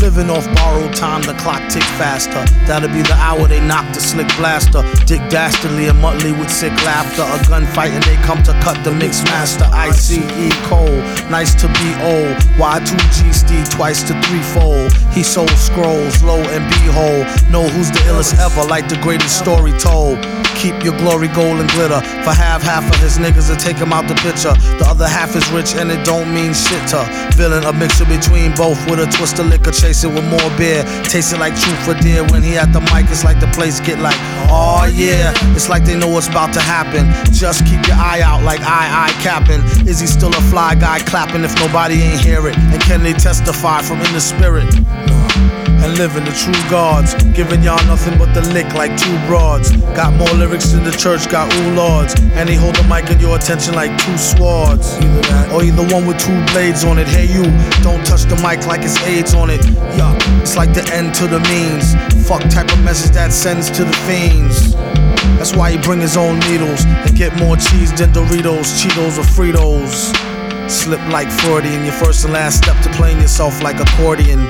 living off borrowed time, the clock tick faster. That'll be the hour they knock the slick blaster. Dick Dastardly and Muttley with sick laughter. A gunfight and they come to cut the mix master. ICE Cole, nice to be old. Y2G Steve twice to threefold. He sold scrolls, lo and behold. Know who's the illest ever, like the greatest story told. Keep your glory gold and glitter. For half of his niggas to take him out the picture. The other half is rich and it don't mean shit to villain. A mixture between both with a twist of liquor. Chase it with more beer. Taste it like truth or dare. When he at the mic, it's like the place get like, oh yeah. It's like they know what's about to happen. Just keep your eye out like I capping. Is he still a fly guy clapping if nobody ain't hear it? And can they testify from in the spirit? And living the true gods, giving y'all nothing but the lick like two broads. Got more lyrics than the church got ooh lords. And they hold the mic in your attention like two swords. Either that or either one with two blades on it. Hey you, don't touch the mic like it's AIDS on it. Yuck, it's like the end to the means. Fuck type of message that sends to the fiends. That's why he bring his own needles and get more cheese than Doritos, Cheetos or Fritos. Slip like Freudian, your first and last step to playing yourself like accordion.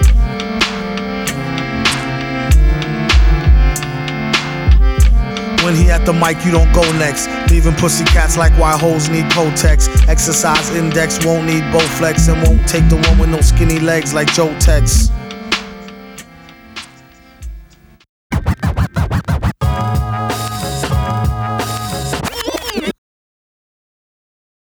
When he at the mic, you don't go next. Leaving pussy cats like why hoes need Kotex. Exercise index won't need Bowflex and won't take the one with no skinny legs like Joe Tex.